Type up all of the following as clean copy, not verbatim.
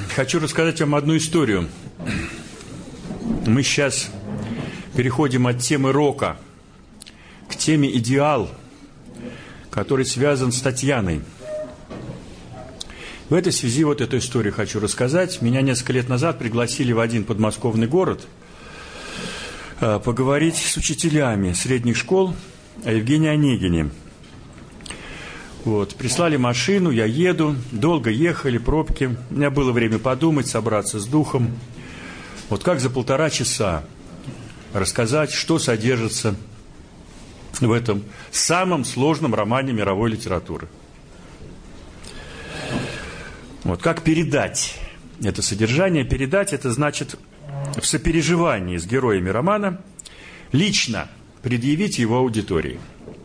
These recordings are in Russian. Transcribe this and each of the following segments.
Хочу рассказать вам одну историю. Мы сейчас переходим от темы рока к теме идеал, который связан с Татьяной. В этой связи вот эту историю хочу рассказать. Меня несколько лет назад пригласили в один подмосковный город поговорить с учителями средних школ о Евгении Онегине. Вот, прислали машину, я еду, долго ехали, пробки. У меня было время подумать, собраться с духом. Вот как за 1,5 часа рассказать, что содержится в этом самом сложном романе мировой литературы. Вот как передать это содержание? Передать — это значит в сопереживании с героями романа лично предъявить его аудитории.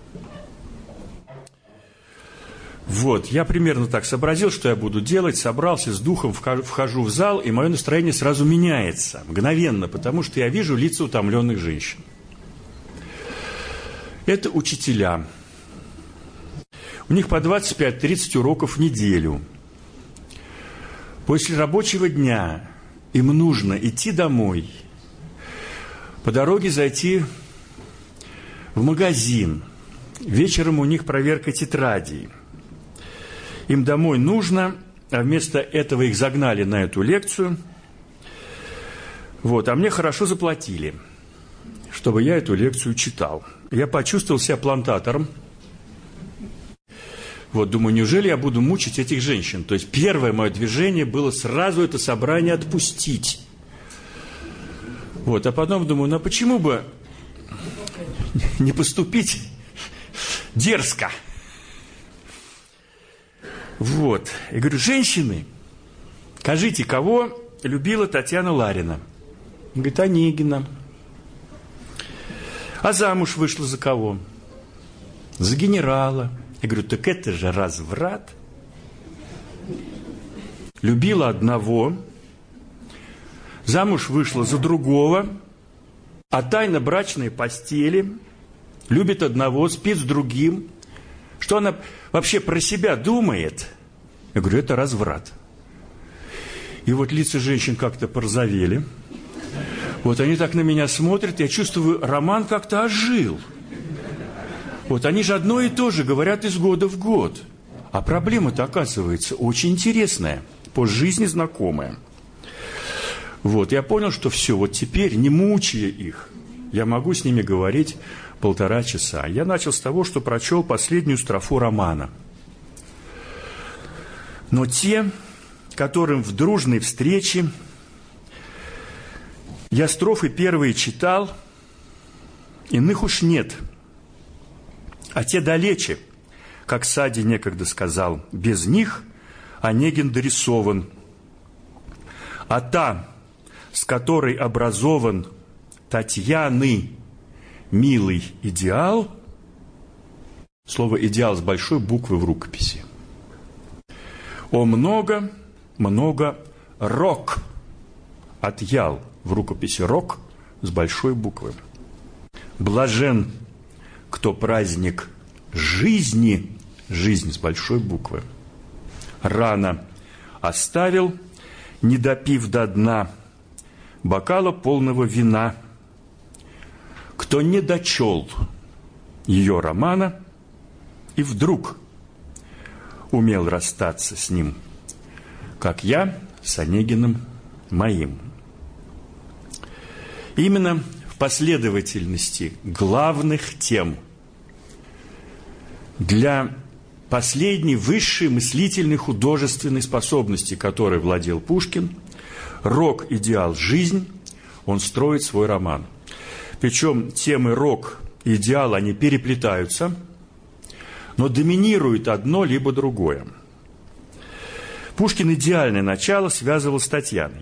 Вот, я примерно так сообразил, что я буду делать, собрался с духом, вхожу в зал, и мое настроение сразу меняется, мгновенно, потому что я вижу лица утомленных женщин. Это учителя. У них по 25-30 уроков в неделю. После рабочего дня им нужно идти домой, по дороге зайти в магазин. Вечером у них проверка тетрадей. Им домой нужно, а вместо этого их загнали на эту лекцию. Вот, а мне хорошо заплатили, чтобы я эту лекцию читал. Я почувствовал себя плантатором. Вот, думаю, неужели я буду мучить этих женщин? То есть первое мое движение было сразу это собрание отпустить. Вот, а потом думаю, ну почему бы не поступить дерзко? Вот. Я говорю, женщины, скажите, кого любила Татьяна Ларина? Он говорит, Онегина. А замуж вышла за кого? За генерала. Я говорю, так это же разврат. Любила одного, замуж вышла за другого, а тайно брачные постели, любит одного, спит с другим. Что она вообще про себя думает? Я говорю, это разврат. И вот лица женщин как-то порозовели. Вот они так на меня смотрят, я чувствую, роман как-то ожил. Вот они же одно и то же говорят из года в год. А проблема-то, оказывается, очень интересная, по жизни знакомая. Вот, я понял, что все, вот теперь, не мучая их, я могу с ними говорить 1,5 часа. Я начал с того, что прочел последнюю строфу романа. Но те, которым в дружной встрече я строфы первые читал, иных уж нет, а те далече, как Сади некогда сказал, без них Онегин дорисован. А та, с которой образован Татьяны милый идеал, слово «идеал» с большой буквы в рукописи. О много рок, отъял в рукописи рок с большой буквы. Блажен, кто праздник жизни, жизнь с большой буквы, рано оставил, не допив до дна бокала полного вина, кто не дочел ее романа и вдруг умел расстаться с ним, как я с Онегиным моим. Именно в последовательности главных тем для последней высшей мыслительной художественной способности, которой владел Пушкин, рок, идеал, жизнь, он строит свой роман. Причем темы рок и идеал, они переплетаются, но доминирует одно либо другое. Пушкин идеальное начало связывал с Татьяной.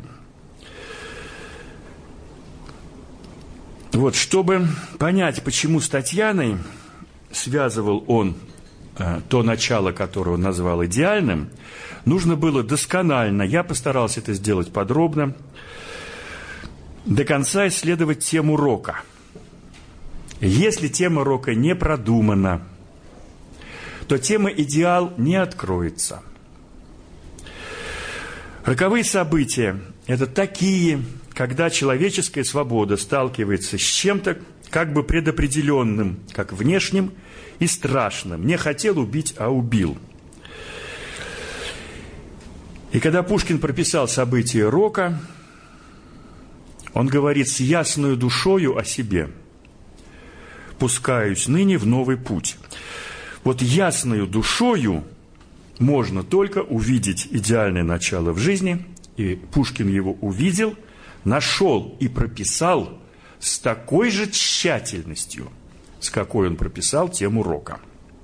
Вот, чтобы понять, почему с Татьяной связывал он то начало, которое он назвал идеальным, нужно было досконально, я постарался это сделать подробно, до конца исследовать тему рока. Если тема рока не продумана, то тема идеал не откроется. Роковые события – это такие, когда человеческая свобода сталкивается с чем-то как бы предопределенным, как внешним и страшным. Не хотел убить, а убил. И когда Пушкин прописал события рока, он говорит: «С ясною душою о себе пускаюсь ныне в новый путь». Вот ясною душою можно только увидеть идеальное начало в жизни, и Пушкин его увидел, нашел и прописал с такой же тщательностью, с какой он прописал тему рока.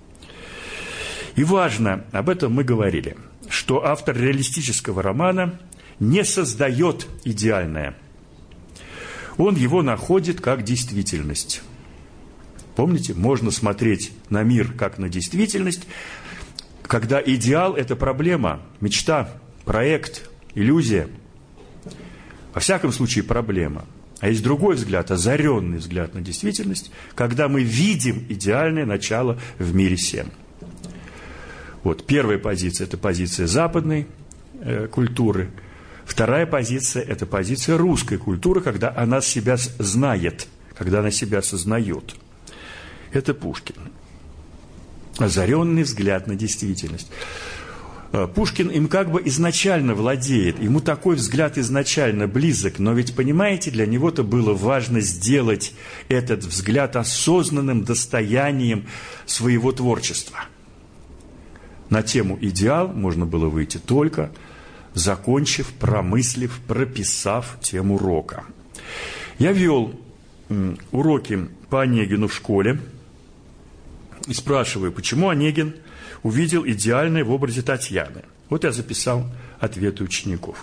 И важно, об этом мы говорили, что автор реалистического романа не создает идеальное. Он его находит как действительность. Помните, можно смотреть на мир как на действительность, когда идеал – это проблема, мечта, проект, иллюзия. Во всяком случае, проблема. А есть другой взгляд, озаренный взгляд на действительность, когда мы видим идеальное начало в мире всем. Вот первая позиция – это позиция западной культуры. Вторая позиция – это позиция русской культуры, когда она себя знает, когда она себя осознает. Это Пушкин. Озаренный взгляд на действительность. Пушкин им как бы изначально владеет, ему такой взгляд изначально близок, но ведь, понимаете, для него-то было важно сделать этот взгляд осознанным достоянием своего творчества. На тему «идеал» можно было выйти только закончив, промыслив, прописав тему рока. Я вел уроки по Онегину в школе и спрашиваю, почему Онегин увидел идеальное в образе Татьяны. Вот я записал ответы учеников.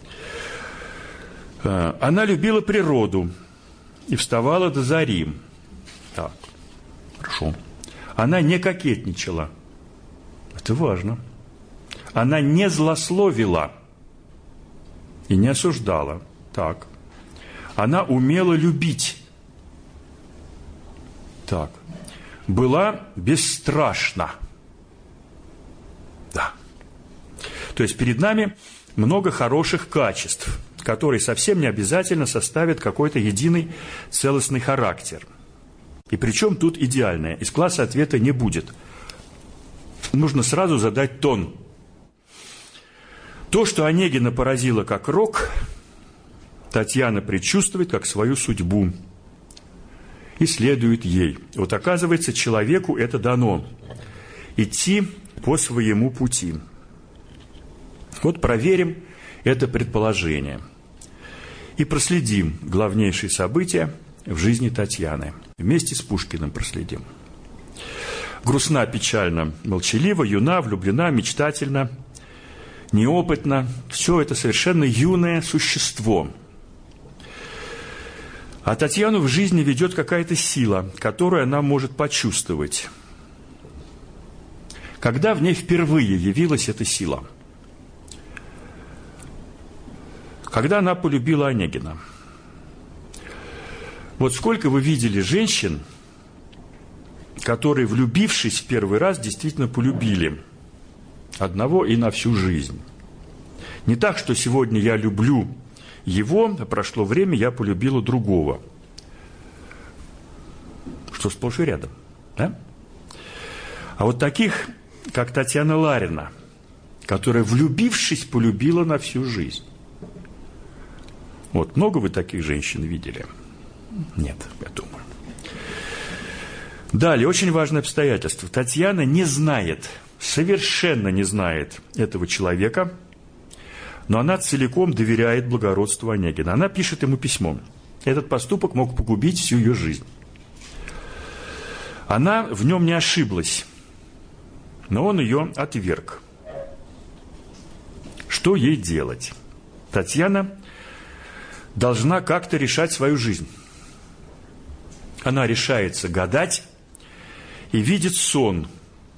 Она любила природу и вставала до зари. Так, хорошо. Она не кокетничала. Это важно. Она не злословила и не осуждала. Так. Она умела любить. Так. Была бесстрашна. Да. То есть перед нами много хороших качеств, которые совсем не обязательно составят какой-то единый целостный характер. И причем тут идеальное. Из класса ответа не будет. Нужно сразу задать тон. То, что Онегина поразило как рок, Татьяна предчувствует как свою судьбу и следует ей. Вот оказывается, человеку это дано – идти по своему пути. Вот проверим это предположение и проследим главнейшие события в жизни Татьяны. Вместе с Пушкиным проследим. Грустна, печальна, молчалива, юна, влюблена, мечтательна, неопытна. Все это совершенно юное существо. А Татьяну в жизни ведет какая-то сила, которую она может почувствовать. Когда в ней впервые явилась эта сила? Когда она полюбила Онегина. Вот сколько вы видели женщин, которые, влюбившись в первый раз, действительно полюбили одного и на всю жизнь. Не так, что сегодня я люблю его, а прошло время, я полюбила другого. Что сплошь и рядом, да? А вот таких, как Татьяна Ларина, которая, влюбившись, полюбила на всю жизнь. Вот, много вы таких женщин видели? Нет, я думаю. Далее, очень важное обстоятельство. Татьяна не знает, совершенно не знает этого человека, но она целиком доверяет благородству Онегина. Она пишет ему письмо. Этот поступок мог погубить всю ее жизнь. Она в нем не ошиблась, но он ее отверг. Что ей делать? Татьяна должна как-то решать свою жизнь. Она решается гадать и видит сон.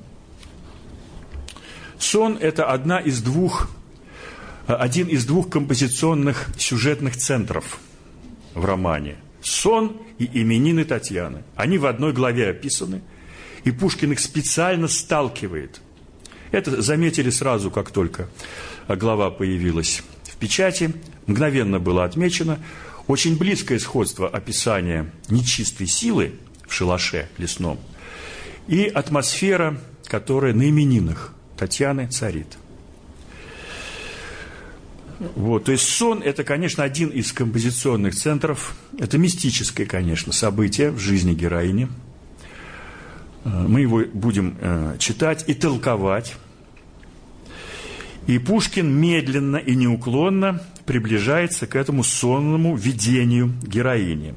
Сон – это один из двух композиционных сюжетных центров в романе. Сон и именины Татьяны. Они в одной главе описаны, и Пушкин их специально сталкивает. Это заметили сразу, как только глава появилась в печати. Мгновенно было отмечено очень близкое сходство описания нечистой силы в шалаше лесном и атмосфера, которая на именинах Татьяны царит. Вот, то есть сон – это, конечно, один из композиционных центров. Это мистическое, конечно, событие в жизни героини. Мы его будем читать и толковать. И Пушкин медленно и неуклонно приближается к этому сонному видению героини.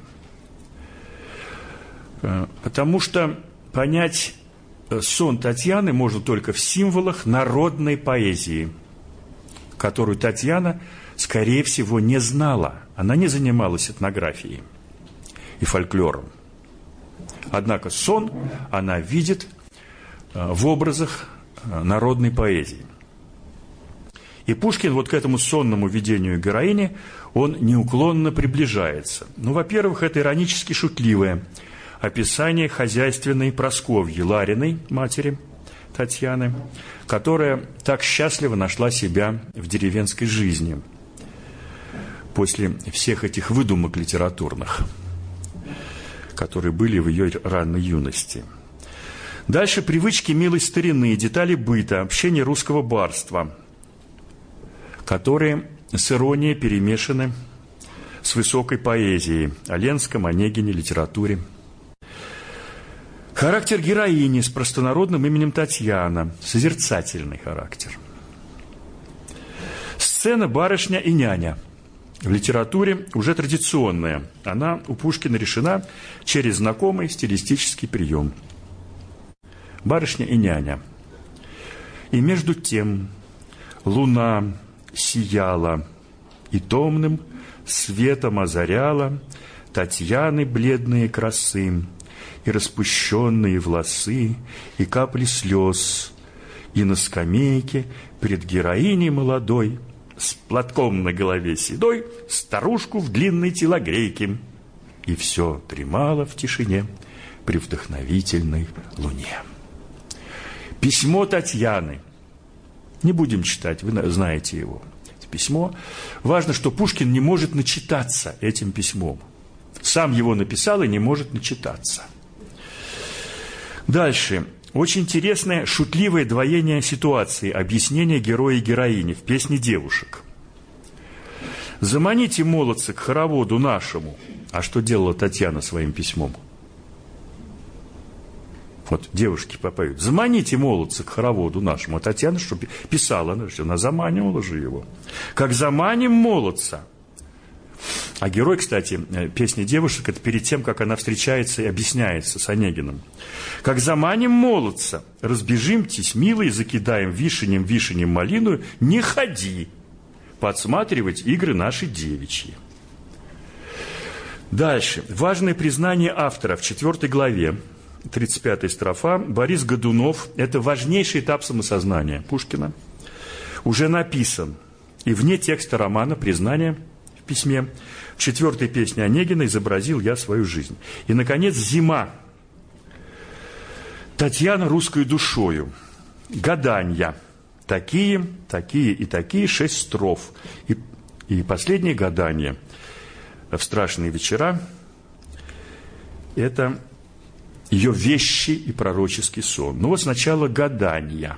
Потому что понять сон Татьяны можно только в символах народной поэзии, которую Татьяна, скорее всего, не знала. Она не занималась этнографией и фольклором. Однако сон она видит в образах народной поэзии. И Пушкин вот к этому сонному видению героини, он неуклонно приближается. Ну, во-первых, это иронически шутливое описание хозяйственной Прасковьи Лариной, матери Татьяны, которая так счастливо нашла себя в деревенской жизни после всех этих выдумок литературных, которые были в ее ранней юности. Дальше привычки милой старины, детали быта, общение русского барства, которые с иронией перемешаны с высокой поэзией о Ленском, Онегине, литературе. Характер героини с простонародным именем Татьяна, созерцательный характер. Сцена «Барышня и няня» в литературе уже традиционная. Она у Пушкина решена через знакомый стилистический прием. Барышня и няня. И между тем луна сияла и томным светом озаряла Татьяны бледные красы, и распущенные волосы, и капли слез, и на скамейке перед героиней молодой, с платком на голове седой, старушку в длинной телогрейке, и все дремало в тишине при вдохновительной луне. Письмо Татьяны. Не будем читать, вы знаете его. Письмо. Важно, что Пушкин не может начитаться этим письмом. Сам его написал и не может начитаться. Дальше. Очень интересное шутливое двоение ситуации, объяснение героя и героини в песне «Девушек». «Заманите молодца к хороводу нашему». А что делала Татьяна своим письмом? Вот девушки попоют. «Заманите молодца к хороводу нашему». А Татьяна что писала? Она заманивала же его. «Как заманим молодца». А герой, кстати, песни «Девушек» – это перед тем, как она встречается и объясняется с Онегиным. «Как заманим молодца, разбежимтесь, милые, закидаем вишенем малину, не ходи подсматривать игры наши девичьи». Дальше. Важное признание автора в 4 главе, 35-я строфа. Борис Годунов – это важнейший этап самосознания Пушкина. Уже написан. И вне текста романа признание в письме. В 4-й песне Онегина изобразил я свою жизнь. И, наконец, «Зима». Татьяна русской душою. Гаданья. Такие и такие 6 строф. И последнее гадание в страшные вечера – это ее вещий и пророческий сон. Ну вот сначала гаданья.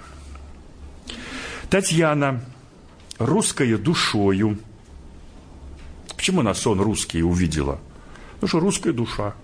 Татьяна русская душою. Почему она сон русский увидела? Потому что русская душа.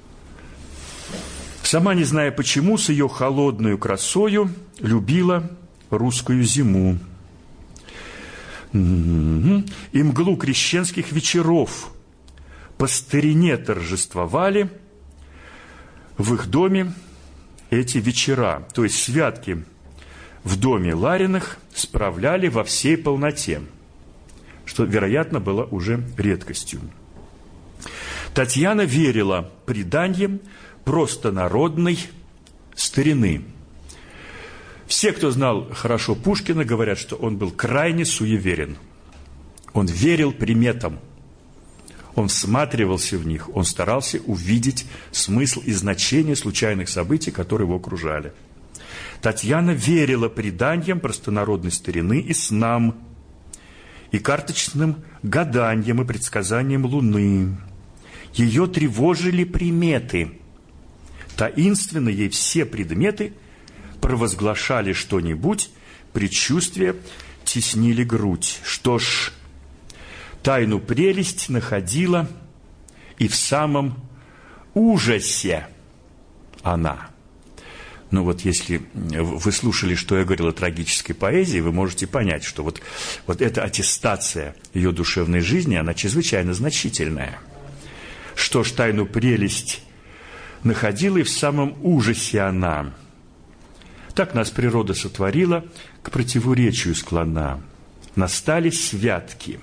Сама не зная почему, с ее холодную красою любила русскую зиму. И мглу крещенских вечеров по старине торжествовали в их доме эти вечера. То есть святки в доме Лариных справляли во всей полноте, что, вероятно, было уже редкостью. Татьяна верила преданиям простонародной старины. Все, кто знал хорошо Пушкина, говорят, что он был крайне суеверен. Он верил приметам, он всматривался в них, он старался увидеть смысл и значение случайных событий, которые его окружали. Татьяна верила преданиям простонародной старины и снам, и карточным гаданиям и предсказаниям Луны. Ее тревожили приметы. Таинственно ей все предметы провозглашали что-нибудь, предчувствия теснили грудь. Что ж, тайну прелесть находила и в самом ужасе она. Ну вот если вы слушали, что я говорил о трагической поэзии, вы можете понять, что вот эта аттестация ее душевной жизни, она чрезвычайно значительная. Что ж, тайну прелесть находила и в самом ужасе она. Так нас природа сотворила, к противоречию склона. Настали святки.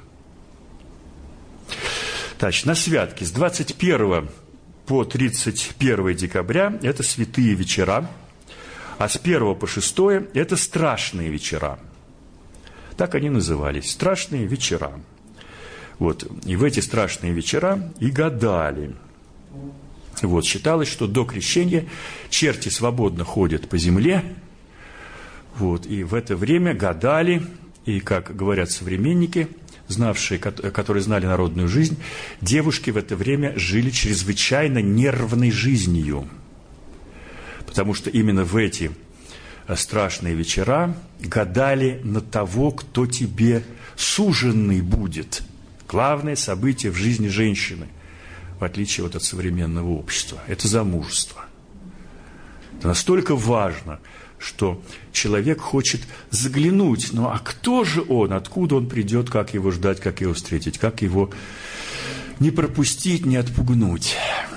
Значит, на святки с 21 по 31 декабря это святые вечера, а с 1 по 6 это страшные вечера. Так они назывались, страшные вечера. Вот, и в эти страшные вечера и гадали. Вот, считалось, что до крещения черти свободно ходят по земле, вот, и в это время гадали, и, как говорят современники, которые знали народную жизнь, девушки в это время жили чрезвычайно нервной жизнью, потому что именно в эти страшные вечера гадали на того, кто тебе суженный будет. Главное событие в жизни женщины, в отличие от современного общества, это замужество. Это настолько важно, что человек хочет заглянуть, ну а кто же он, откуда он придет, как его ждать, как его встретить, как его не пропустить, не отпугнуть.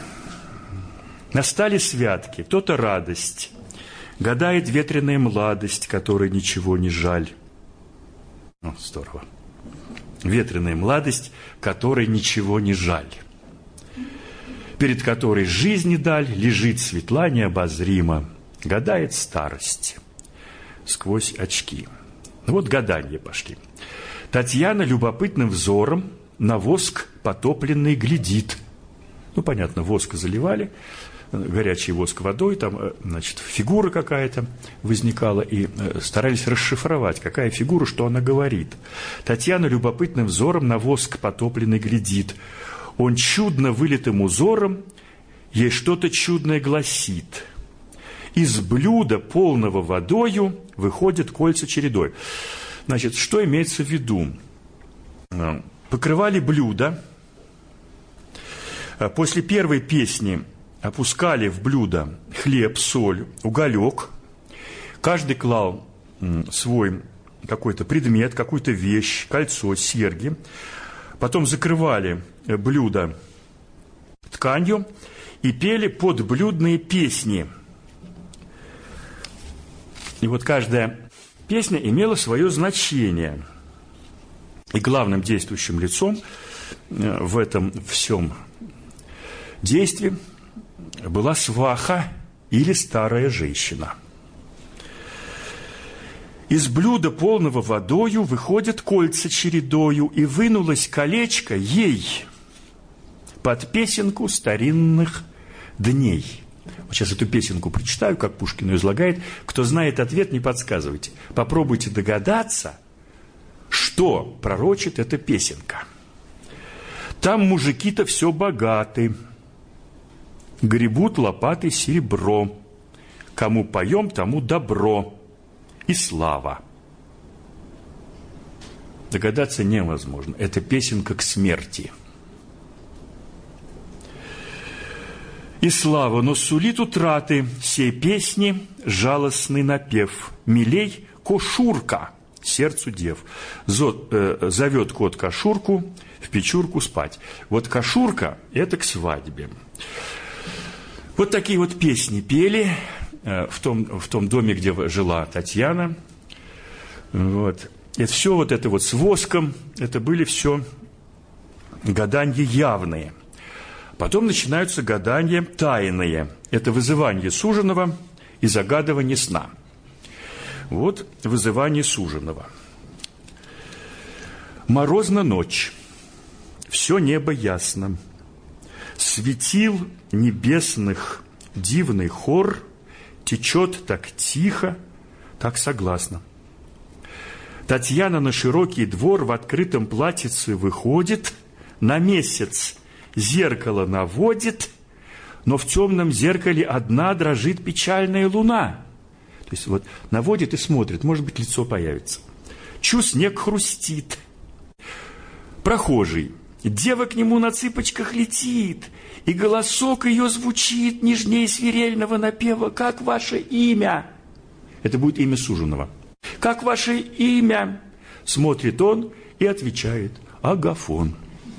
Настали святки, то-то радость, гадает ветреная младость, которой ничего не жаль. Ну, здорово. Ветреная младость, которой ничего не жаль, перед которой жизни даль лежит светла необозрима, гадает старость сквозь очки. Вот гадания пошли. Татьяна любопытным взором на воск потопленный глядит. Ну, понятно, воск заливали, горячий воск водой, там, значит, фигура какая-то возникала, и старались расшифровать, какая фигура, что она говорит. Татьяна любопытным взором на воск потопленный глядит. Он чудно вылитым узором ей что-то чудное гласит. Из блюда, полного водою, выходят кольца чередой. Значит, что имеется в виду? Покрывали блюдо. После первой песни опускали в блюдо хлеб, соль, уголек. Каждый клал свой какой-то предмет, какую-то вещь, кольцо, серьги. Потом закрывали блюдо тканью и пели подблюдные песни. И вот каждая песня имела свое значение. И главным действующим лицом в этом всем действии была сваха или старая женщина. Из блюда, полного водою, выходят кольца чередою, и вынулось колечко ей под песенку старинных дней. Вот сейчас эту песенку прочитаю, как Пушкин ее излагает. Кто знает ответ, не подсказывайте. Попробуйте догадаться, что пророчит эта песенка. Там мужики-то все богаты, гребут лопатой серебро. Кому поем, тому добро и слава. Догадаться невозможно. Это песенка к смерти. И слава, но сулит утраты сей песни жалостный напев. Милей кошурка сердцу дев. Зовет кот кошурку в печурку спать. Вот кошурка – это к свадьбе. Вот такие вот песни пели в том доме, где жила Татьяна. Вот. И все вот это вот с воском, это были все гадания явные. Потом начинаются гадания тайные. Это вызывание суженого и загадывание сна. Вот вызывание суженого. Морозна ночь, все небо ясно. Светил небесных дивный хор течет так тихо, так согласно. Татьяна на широкий двор в открытом платьице выходит, на месяц зеркало наводит, но в темном зеркале одна дрожит печальная луна. То есть вот наводит и смотрит, может быть, лицо появится. Чу снег хрустит. Прохожий. Дева к нему на цыпочках летит, и голосок ее звучит нежнее свирельного напева. «Как ваше имя?» Это будет имя суженого. «Как ваше имя?» Смотрит он и отвечает: Агафон.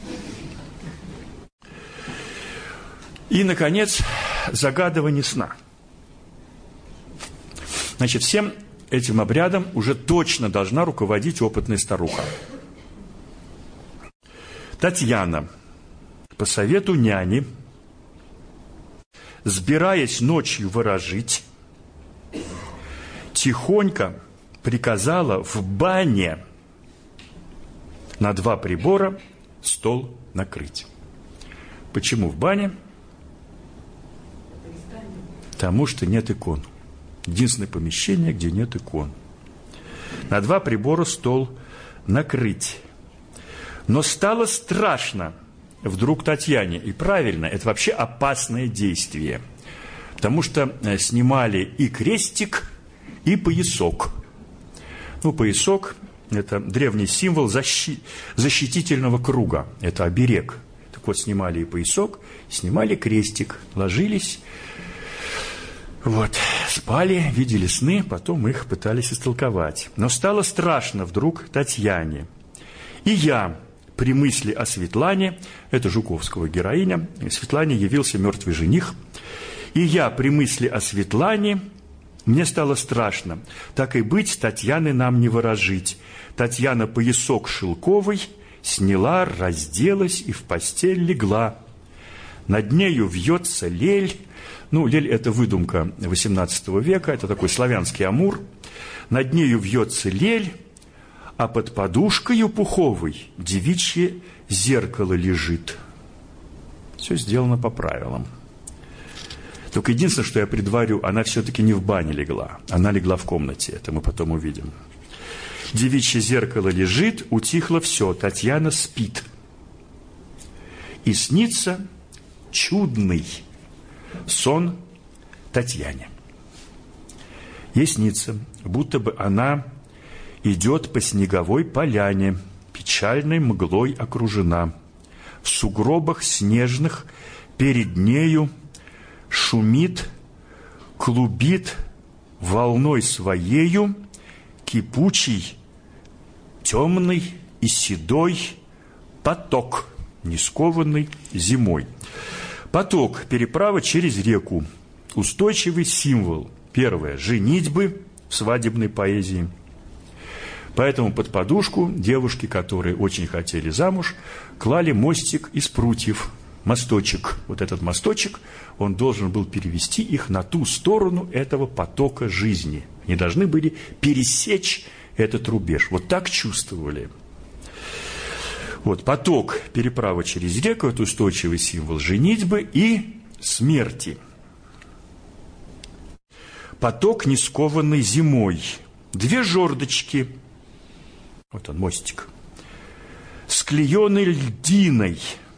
И, наконец, загадывание сна. Значит, всем этим обрядом уже точно должна руководить опытная старуха. Татьяна, по совету няни, сбираясь ночью ворожить, тихонько приказала в бане на 2 прибора стол накрыть. Почему в бане? Потому что нет икон. Единственное помещение, где нет икон. На 2 прибора стол накрыть. Но стало страшно вдруг Татьяне. И правильно, это вообще опасное действие. Потому что снимали и крестик, и поясок. Ну, поясок – это древний символ защитительного круга. Это оберег. Так вот, снимали и поясок, снимали крестик, ложились, вот, спали, видели сны, потом их пытались истолковать. Но стало страшно вдруг Татьяне. И я, при мысли о Светлане, это Жуковского героиня, Светлане явился мертвый жених, и я, при мысли о Светлане, мне стало страшно. Так и быть, Татьяны нам не ворожить. Татьяна поясок шелковый сняла, разделась и в постель легла. Над нею вьется лель. Ну, лель – это выдумка XVIII века, это такой славянский амур. Над нею вьется лель, а под подушкою пуховой девичье зеркало лежит. Все сделано по правилам. Только единственное, что я предварю, она все-таки не в бане легла. Она легла в комнате, это мы потом увидим. Девичье зеркало лежит, утихло все, Татьяна спит. И снится чудный сон Татьяне. Ей снится, будто бы она идет по снеговой поляне, печальной мглой окружена. В сугробах снежных перед нею шумит, клубит волной своею кипучий, темный и седой поток, не скованный зимой. Поток – переправа через реку, устойчивый символ. Первое – женитьбы в свадебной поэзии. Поэтому под подушку девушки, которые очень хотели замуж, клали мостик из прутьев, мосточек. Вот этот мосточек, он должен был перевести их на ту сторону этого потока жизни. Они должны были пересечь этот рубеж. Вот так чувствовали. Вот поток, переправа через реку, это устойчивый символ женитьбы и смерти. Поток, не скованный зимой. 2 жердочки. Вот он, мостик. Склеенный льдиной.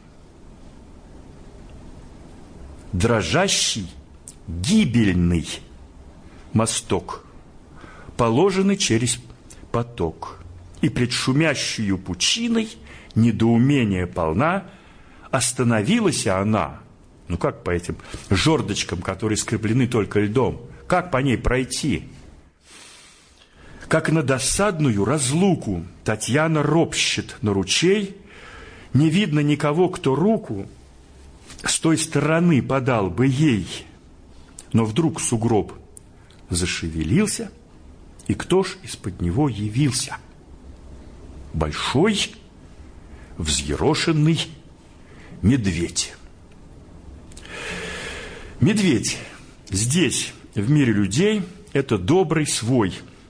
Дрожащий, гибельный мосток, положенный через поток. И пред шумящую пучиной недоумение полна, остановилась она, ну как по этим жердочкам, которые скреплены только льдом, как по ней пройти? Как на досадную разлуку Татьяна ропщет на ручей, не видно никого, кто руку с той стороны подал бы ей. Но вдруг сугроб зашевелился, и кто ж из-под него явился? Большой, взъерошенный медведь. Медведь здесь, в мире людей, это добрый свой.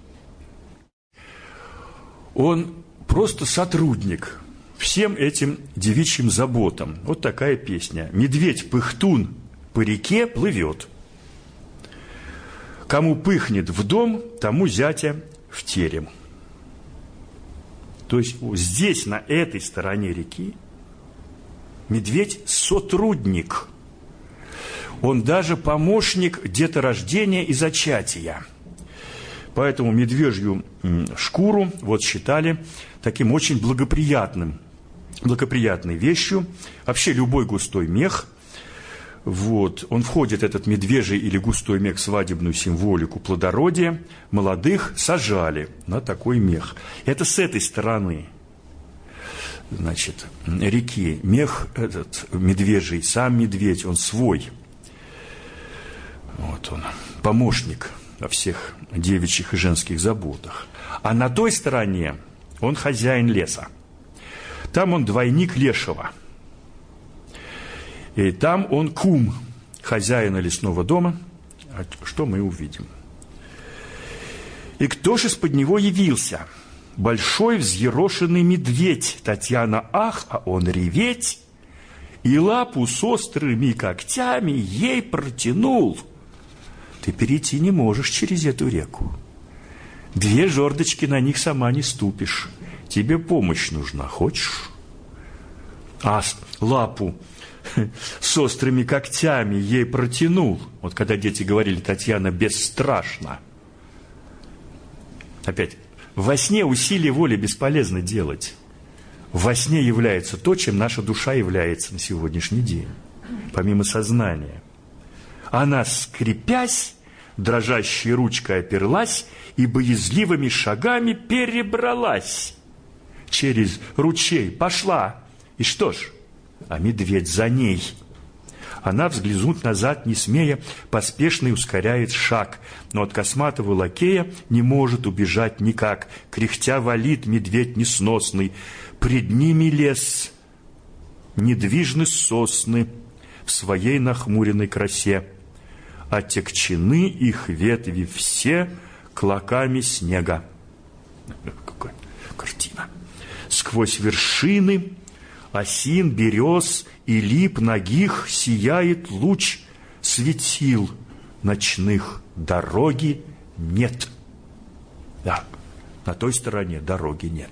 Он просто сотрудник всем этим девичьим заботам. Вот такая песня. Медведь-пыхтун по реке плывет. Кому пыхнет в дом, тому зятя в терем. То есть здесь, на этой стороне реки, медведь сотрудник. Он даже помощник деторождения и зачатия. Поэтому медвежью шкуру вот считали таким очень благоприятной вещью. Вообще любой густой мех, вот, он входит, этот медвежий или густой мех, в свадебную символику плодородия. Молодых сажали на такой мех. Это с этой стороны, значит, реки. Мех этот медвежий, сам медведь, он свой. Вот он, помощник во всех девичьих и женских заботах. А на той стороне он хозяин леса. Там он двойник лешего. И там он кум хозяина лесного дома. Что мы увидим? И кто ж из-под него явился? Большой взъерошенный медведь. Татьяна ах, а он реветь. И лапу с острыми когтями ей протянул. Ты перейти не можешь через эту реку. 2 жердочки на них сама не ступишь. Тебе помощь нужна, хочешь? А лапу с острыми когтями ей протянул. Вот когда дети говорили: Татьяна бесстрашна. Опять, во сне усилие воли бесполезно делать. Во сне является то, чем наша душа является на сегодняшний день, помимо сознания. Она, скрипясь, дрожащей ручкой оперлась и боязливыми шагами перебралась через ручей, пошла. И что ж, а медведь за ней. Она, взглянуть назад не смея, поспешно ускоряет шаг, но от косматого лакея не может убежать никак. Кряхтя валит медведь несносный. Пред ними лес, недвижны сосны в своей нахмуренной красе. Отекчены их ветви все клоками снега. Какая картина. Сквозь вершины осин, берез и лип нагих сияет луч светил ночных. Дороги нет. Да, на той стороне дороги нет.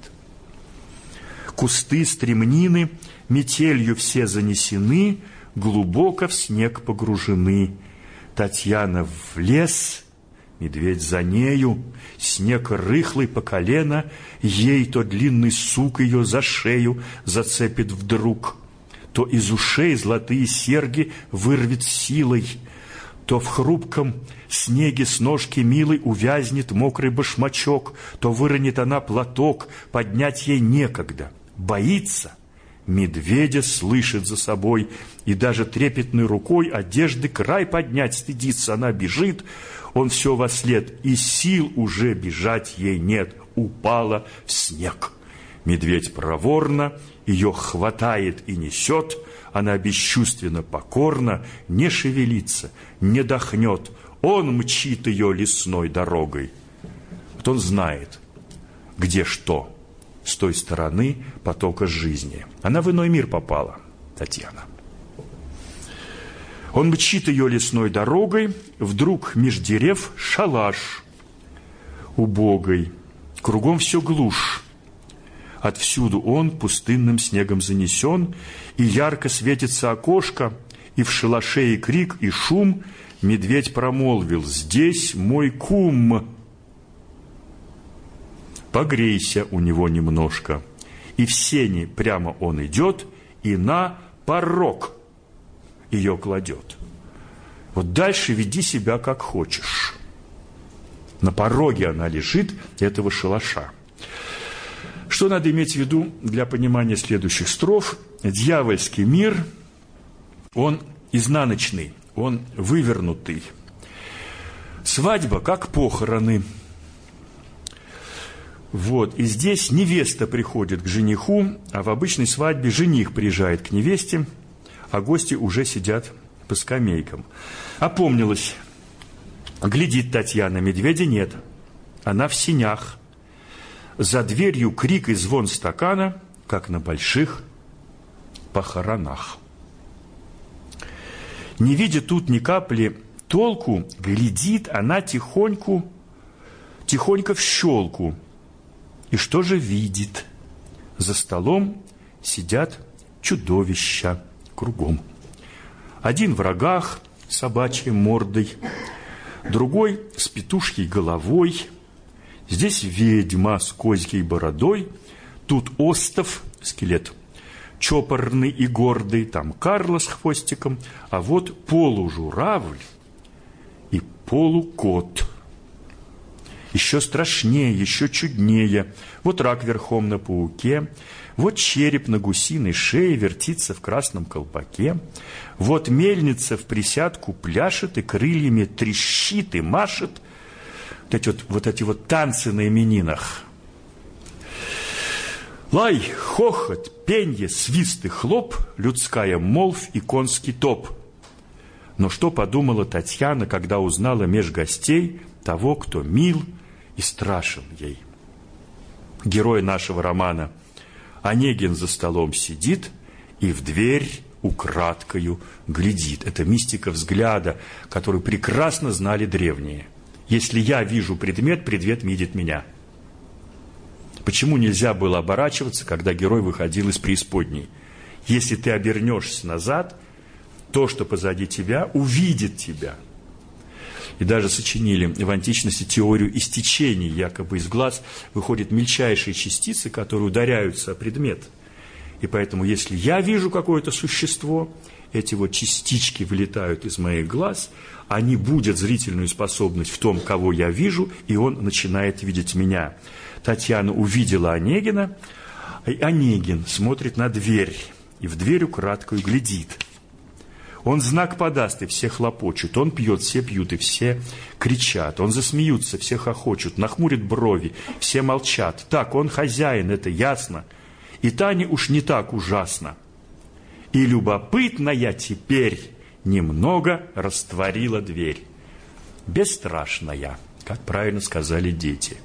Кусты, стремнины метелью все занесены, глубоко в снег погружены. Татьяна в лес, медведь за нею, снег рыхлый по колено, ей то длинный сук ее за шею зацепит вдруг, то из ушей золотые серьги вырвет силой, то в хрупком снеге с ножки милой увязнет мокрый башмачок, то выронит она платок, поднять ей некогда, боится. Медведя слышит за собой, и даже трепетной рукой одежды край поднять стыдится. Она бежит, он все вослед, и сил уже бежать ей нет. Упала в снег. Медведь проворно ее хватает и несет. Она бесчувственно, покорно не шевелится, не дохнет. Он мчит ее лесной дорогой. Вот он знает, где что. С той стороны потока жизни. Она в иной мир попала, Татьяна. Он мчит ее лесной дорогой, вдруг меж дерев шалаш убогой. Кругом все глушь. Отвсюду он пустынным снегом занесен, и ярко светится окошко, и в шалаше и крик, и шум. Медведь промолвил: «Здесь мой кум». Погрейся у него немножко. И в сени прямо он идет, и на порог ее кладет. Вот дальше веди себя как хочешь. На пороге она лежит этого шалаша. Что надо иметь в виду для понимания следующих строф? Дьявольский мир, он изнаночный, он вывернутый. Свадьба как похороны. Вот, и здесь невеста приходит к жениху, а в обычной свадьбе жених приезжает к невесте, а гости уже сидят по скамейкам. Опомнилась. Глядит Татьяна, медведя нет. Она в сенях. За дверью крик и звон стакана, как на больших похоронах. Не видя тут ни капли толку, глядит она тихонько в щелку. И что же видит? За столом сидят чудовища кругом. Один в рогах с собачьей мордой, другой с петушьей головой. Здесь ведьма с козьей бородой, тут остов, скелет, чопорный и гордый, там Карла с хвостиком, а вот полужуравль и полукот. Еще страшнее, еще чуднее. Вот рак верхом на пауке, вот череп на гусиной шее вертится в красном колпаке, вот мельница в присядку пляшет и крыльями трещит и машет. Вот эти танцы на именинах. Лай, хохот, пенье, свист и хлоп, людская молвь и конский топ. Но что подумала Татьяна, когда узнала меж гостей того, кто мил и страшен ей? Герой нашего романа Онегин за столом сидит и в дверь украдкою глядит. Это мистика взгляда, которую прекрасно знали древние. Если я вижу предмет, предмет видит меня. Почему нельзя было оборачиваться, когда герой выходил из преисподней? Если ты обернешься назад, то, что позади тебя, увидит тебя. И даже сочинили в античности теорию истечений. Якобы из глаз выходят мельчайшие частицы, которые ударяются о предмет. И поэтому, если я вижу какое-то существо, эти частички вылетают из моих глаз, они будут зрительную способность в том, кого я вижу, и он начинает видеть меня. Татьяна увидела Онегина, и Онегин смотрит на дверь, и в дверь украдкою глядит. Он знак подаст, и все хлопочут. Он пьет, все пьют, и все кричат. Он засмеются, все хохочут, нахмурит брови, все молчат. Так, он хозяин, это ясно. И Таня уж не так ужасно. И любопытная теперь немного растворила дверь. Бесстрашная, как правильно сказали дети.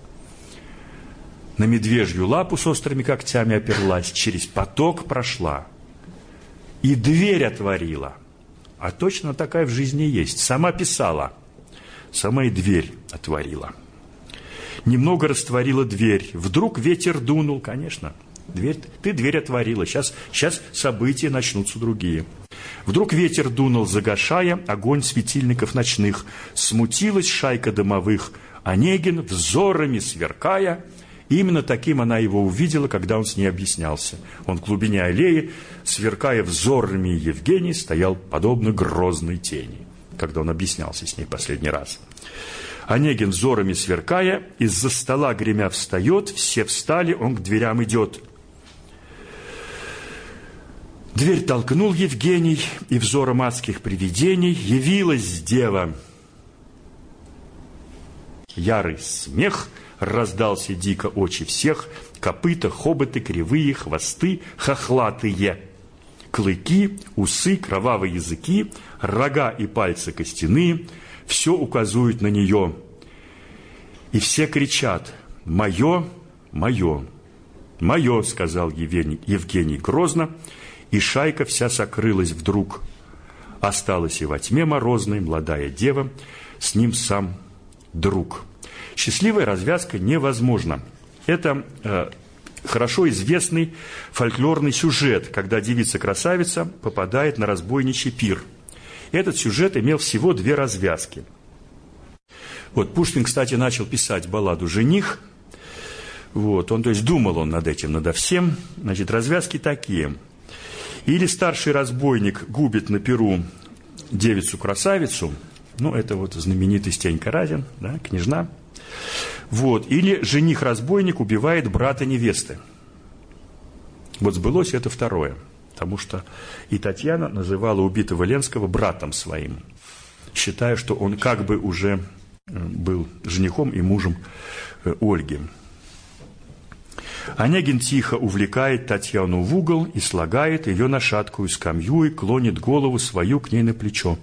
На медвежью лапу с острыми когтями оперлась, через поток прошла. И дверь отворила. А точно такая в жизни есть. Сама писала, сама и дверь отворила. Немного растворила дверь. Вдруг ветер дунул, конечно. Ты дверь отворила. Сейчас события начнутся другие. Вдруг ветер дунул, загашая огонь светильников ночных. Смутилась шайка домовых. Онегин, взорами сверкая, именно таким она его увидела, когда он с ней объяснялся. Он в глубине аллеи, сверкая взорами Евгений, стоял подобно грозной тени, когда он объяснялся с ней последний раз. Онегин, взорами сверкая, из-за стола гремя встает, все встали, он к дверям идет. Дверь толкнул Евгений, и взором адских привидений явилась дева. Ярый смех раздался дико очи всех, копыта, хоботы, кривые, хвосты, хохлатые, клыки, усы, кровавые языки, рога и пальцы костяные, все указуют на нее. И все кричат: «Мое, мое, мое», — сказал Евгений грозно, и шайка вся сокрылась вдруг. Осталась и во тьме морозной молодая дева, с ним сам друг. Счастливая развязка невозможна. Это хорошо известный фольклорный сюжет, когда девица-красавица попадает на разбойничий пир. Этот сюжет имел всего 2 развязки. Пушкин, кстати, начал писать балладу «Жених». Он, то есть, думал он над этим, надо всем. Развязки такие. Или старший разбойник губит на пиру девицу-красавицу, это знаменитый Стенька Разин, да, княжна. Или жених-разбойник убивает брата невесты. Сбылось это второе, потому что и Татьяна называла убитого Ленского братом своим, считая, что он как бы уже был женихом и мужем Ольги. Онегин тихо увлекает Татьяну в угол и слагает ее на шаткую скамью и клонит голову свою к ней на плечо.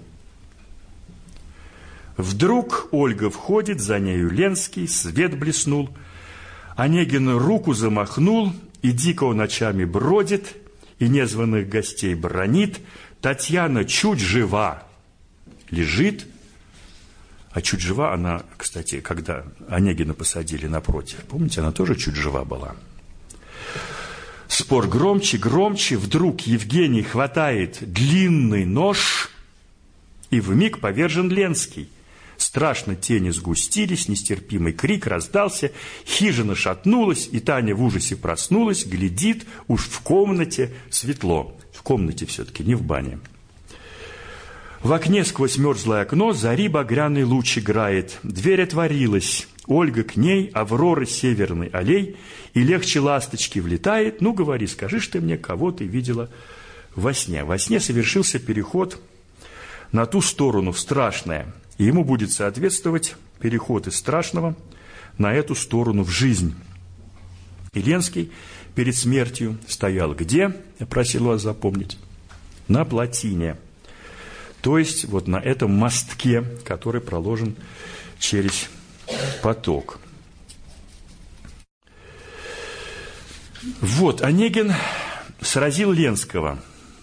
Вдруг Ольга входит, за нею Ленский, свет блеснул. Онегин руку замахнул, и дико он ночами бродит, и незваных гостей бранит. Татьяна чуть жива лежит, А чуть жива она, кстати, когда Онегина посадили напротив, помните, она тоже чуть жива была. Спор громче, громче, вдруг Евгений хватает длинный нож, и вмиг повержен Ленский. Страшно тени сгустились, нестерпимый крик раздался, хижина шатнулась, и Таня в ужасе проснулась, глядит, уж в комнате светло. В комнате все-таки, не в бане. В окне сквозь мерзлое окно зари багряный луч играет. Дверь отворилась, Ольга к ней, Авроры северный аллей, и легче ласточки влетает. Ну, говори, скажи ж ты мне, кого ты видела во сне. Во сне совершился переход на ту сторону, в страшное. И ему будет соответствовать переход из страшного на эту сторону, в жизнь. И Ленский перед смертью стоял где? Я просил вас запомнить. На плотине. То есть вот на этом мостке, который проложен через поток. Вот, Онегин сразил Ленского.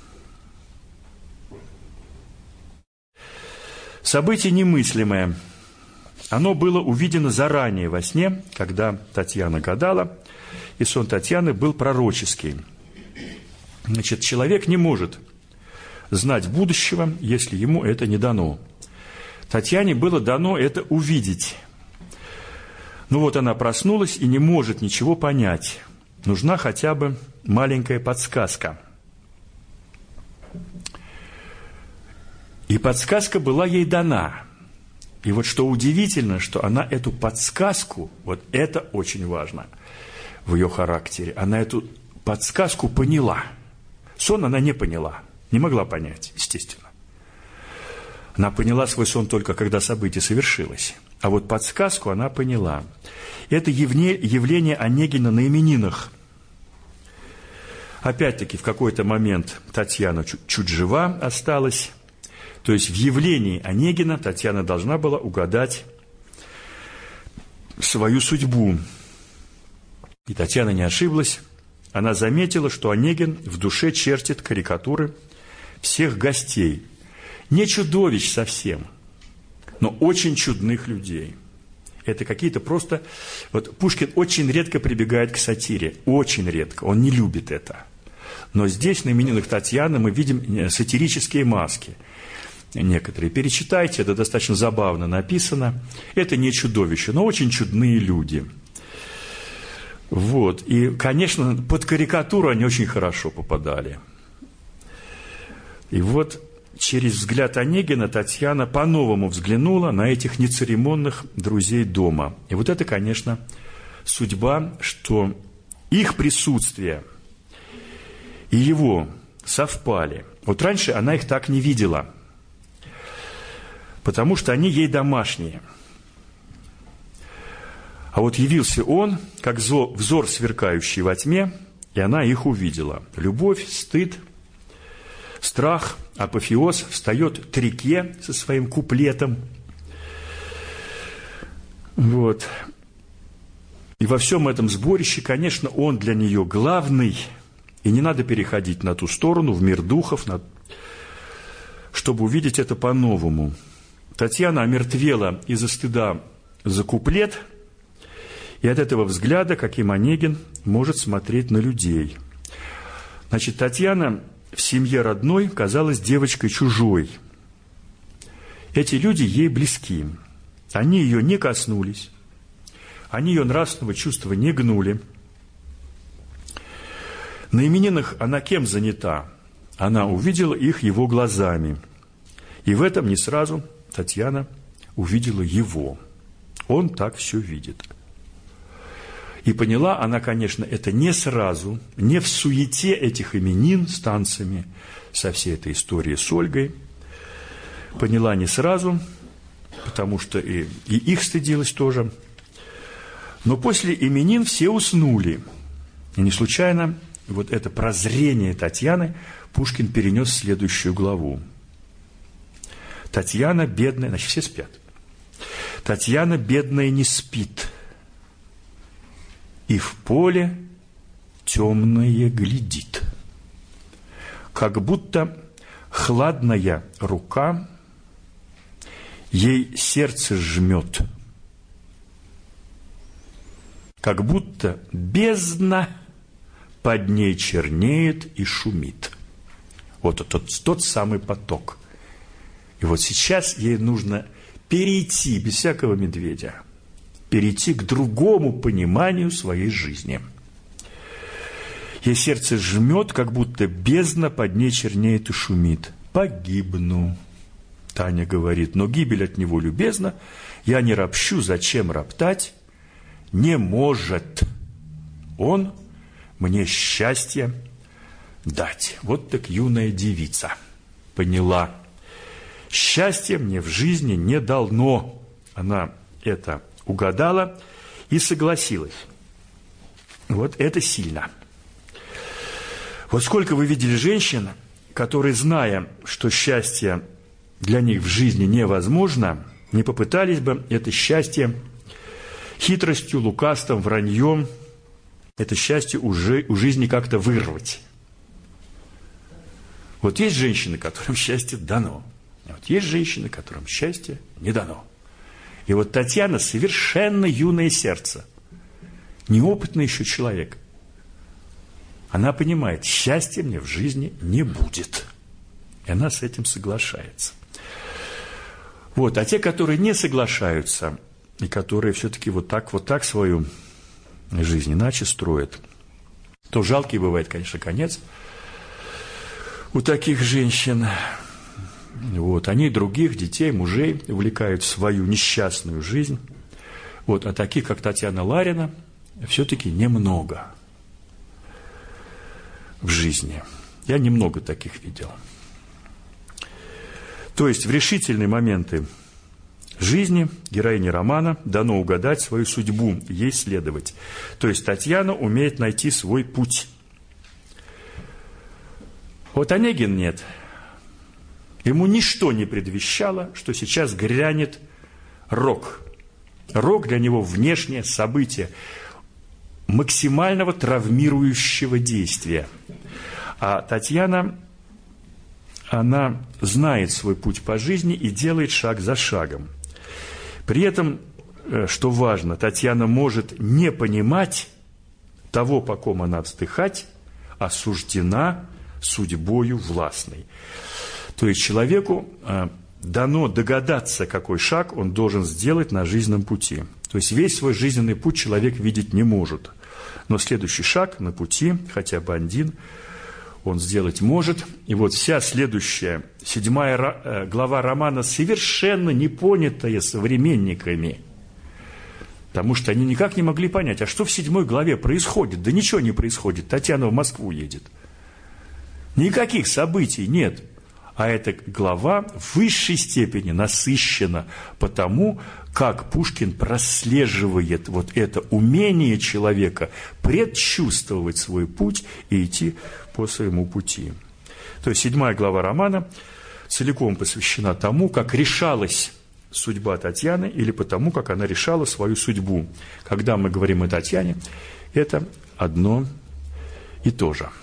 Событие немыслимое. Оно было увидено заранее во сне, когда Татьяна гадала, и сон Татьяны был пророческий. Значит, человек не может знать будущего, если ему это не дано. Татьяне было дано это увидеть. Ну вот она проснулась и не может ничего понять. Нужна хотя бы маленькая подсказка. И подсказка была ей дана. И вот что удивительно, что она эту подсказку, вот это очень важно в ее характере, она эту подсказку поняла. Сон она не поняла, не могла понять, естественно. Она поняла свой сон только когда событие совершилось. А вот подсказку она поняла. Это явление Онегина на именинах. Опять-таки, в какой-то момент Татьяна чуть жива осталась. То есть в явлении Онегина Татьяна должна была угадать свою судьбу. И Татьяна не ошиблась. Она заметила, что Онегин в душе чертит карикатуры всех гостей. Не чудовищ совсем, но очень чудных людей. Это какие-то просто... Вот Пушкин очень редко прибегает к сатире. Очень редко. Он не любит это. Но здесь, на именинах Татьяны, мы видим сатирические маски. Некоторые. Перечитайте, это достаточно забавно написано. Это не чудовище, но очень чудные люди. Вот. И, конечно, под карикатуру они очень хорошо попадали. И вот через взгляд Онегина Татьяна по-новому взглянула на этих нецеремонных друзей дома. И вот это, конечно, судьба, что их присутствие и его совпали. Вот раньше она их так не видела, потому что они ей домашние. А вот явился он, как взор сверкающий во тьме, и она их увидела. Любовь, стыд, страх, апофеоз. Встает Трике со своим куплетом. Вот. И во всем этом сборище, конечно, он для нее главный. И не надо переходить на ту сторону, в мир духов, чтобы увидеть это по-новому. Татьяна омертвела из-за стыда за куплет, и от этого взгляда, каким Онегин может смотреть на людей. Значит, Татьяна в семье родной казалась девочкой чужой. Эти люди ей близки. Они ее не коснулись, они ее нравственного чувства не гнули. На именинах она кем занята? Она увидела их его глазами. И в этом не сразу Татьяна увидела его. Он так все видит. И поняла она, конечно, это не сразу, не в суете этих именин с танцами, со всей этой историей с Ольгой. Поняла не сразу, потому что и их стыдилась тоже. Но после именин все уснули. И не случайно вот это прозрение Татьяны Пушкин перенес в следующую главу. Татьяна бедная, значит, все спят. Татьяна бедная не спит, и в поле темное глядит, как будто хладная рука ей сердце жмет, как будто бездна под ней чернеет и шумит. Вот тот самый поток. И вот сейчас ей нужно перейти, без всякого медведя, перейти к другому пониманию своей жизни. Ей сердце жмет, как будто бездна под ней чернеет и шумит. Погибну, Таня говорит, но гибель от него любезна. Я не ропщу, зачем роптать? Не может он мне счастье дать. Вот так юная девица поняла. Счастье мне в жизни не дано. Она это угадала и согласилась. Вот это сильно. Вот сколько вы видели женщин, которые, зная, что счастье для них в жизни невозможно, не попытались бы это счастье хитростью, лукавством, враньем, это счастье уже у жизни как-то вырвать. Вот есть женщины, которым счастье дано. А вот есть женщины, которым счастье не дано. И вот Татьяна совершенно юное сердце, неопытный еще человек. Она понимает, счастья мне в жизни не будет. И она с этим соглашается. Вот, а те, которые не соглашаются, и которые все-таки вот так свою жизнь иначе строят, то жалкий бывает, конечно, конец у таких женщин. Вот, они других детей, мужей увлекают в свою несчастную жизнь. Вот, а таких, как Татьяна Ларина, все-таки немного в жизни. Я немного таких видел. То есть в решительные моменты жизни героине романа дано угадать свою судьбу, ей следовать. То есть Татьяна умеет найти свой путь. Вот Онегин нет. Ему ничто не предвещало, что сейчас грянет рок. Рок для него внешнее событие максимального травмирующего действия. А Татьяна, она знает свой путь по жизни и делает шаг за шагом. При этом, что важно, Татьяна может не понимать того, по ком она вздыхать, осуждена судьбою властной. То есть человеку дано догадаться, какой шаг он должен сделать на жизненном пути. То есть весь свой жизненный путь человек видеть не может. Но следующий шаг на пути, хотя бы один, он сделать может. И вот вся следующая, 7 глава романа, совершенно не понятая современниками. Потому что они никак не могли понять, а что в 7 главе происходит? Да ничего не происходит. Татьяна в Москву едет. Никаких событий нет. А эта глава в высшей степени насыщена потому, как Пушкин прослеживает вот это умение человека предчувствовать свой путь и идти по своему пути. То есть 7 глава романа целиком посвящена тому, как решалась судьба Татьяны или потому, как она решала свою судьбу. Когда мы говорим о Татьяне, это одно и то же.